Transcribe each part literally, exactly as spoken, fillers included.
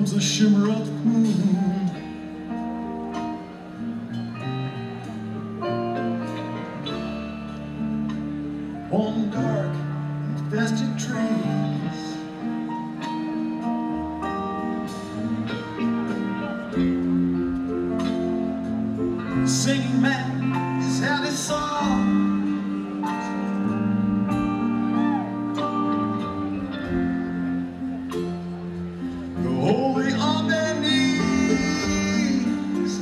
comes the shimmer of the moon. On dark, infested trees, the singing man is had his song. The holy on their knees,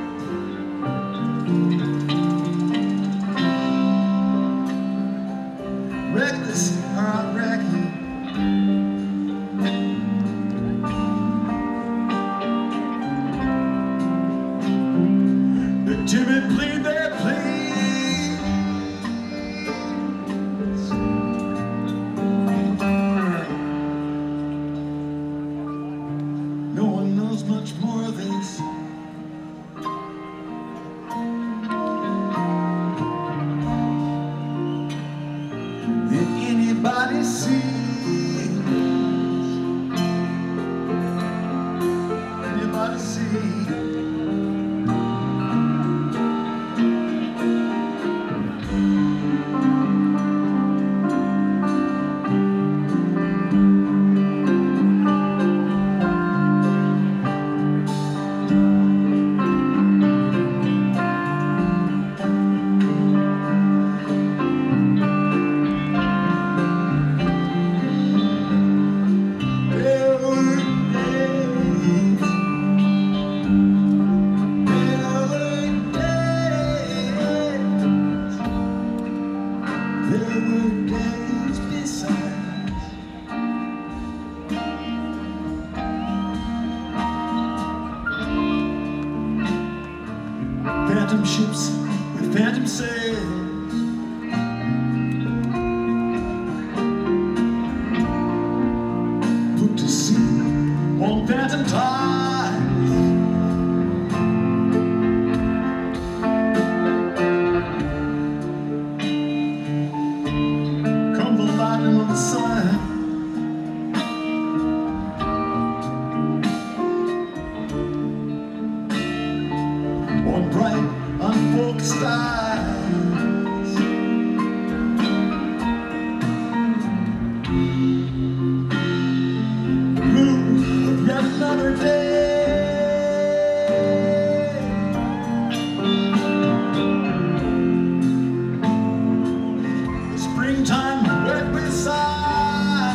reckless or unreckless. The timid plead their pleas. No one knows much more of this than anybody sees. Anybody sees. Phantom ships with phantom sails, put to sea on phantom tides. Come the lightning on the side, on bright unfocused eyes. Blue of yet another day. The springtime wet beside.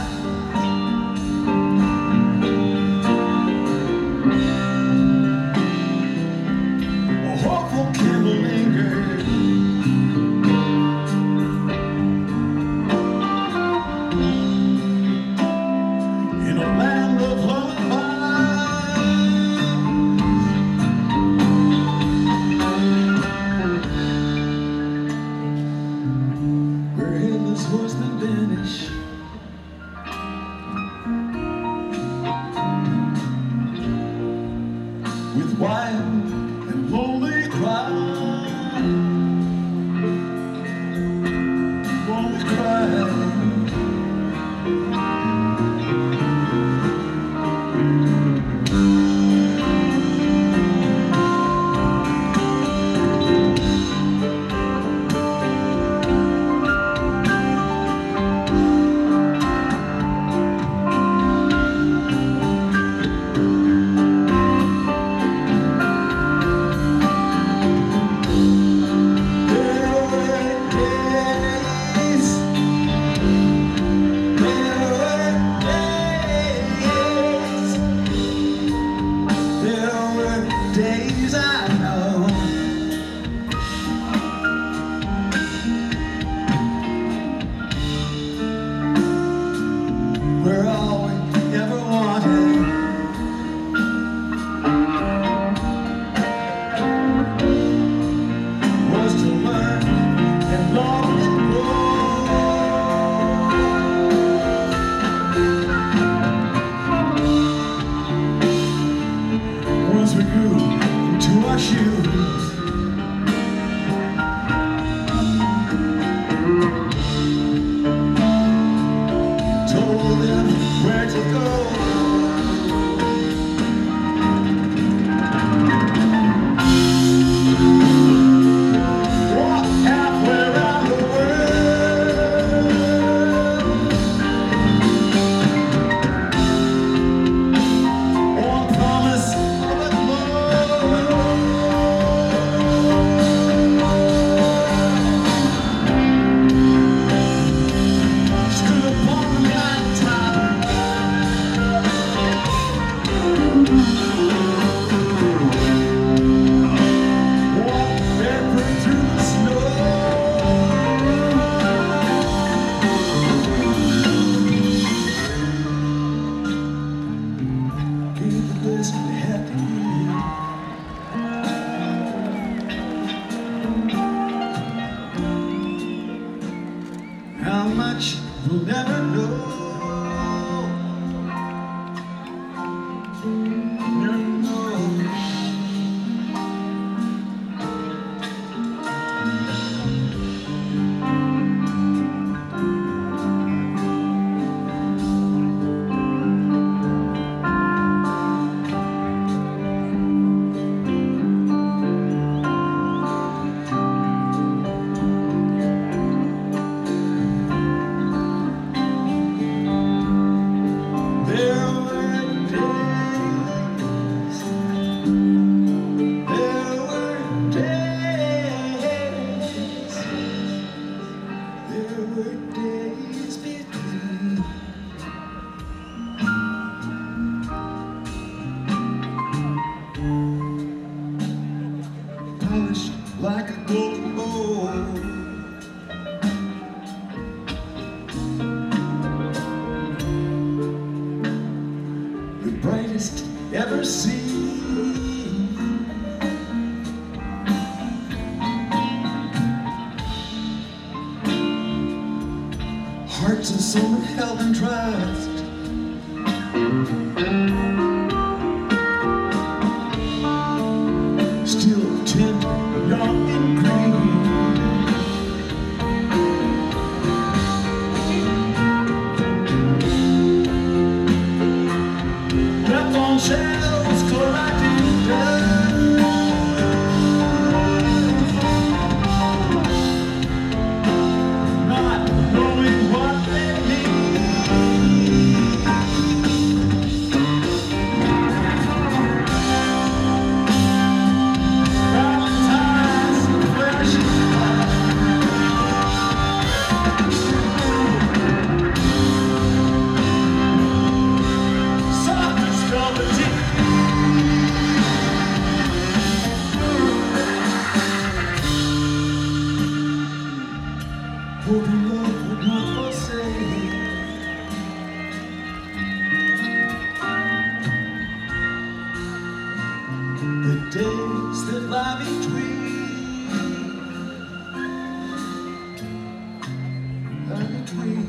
A hopeful candle lingered in a land of lullabies, where headless horsemen vanish, with wild and lonely cries, lonely cries. Days I know, where all we ever wanted was to learn and love and grow. Once we grew into our shoes, told them where much we'll never know. Never know. Polished like a golden bowl, the brightest ever seen. Hearts of summer held and trust, still tender, young and green. Left on shelves collecting dust, not knowing what they mean. Valentine's fresh soft as velvety. Hoping love would not forsake. The days that lie between, lie between.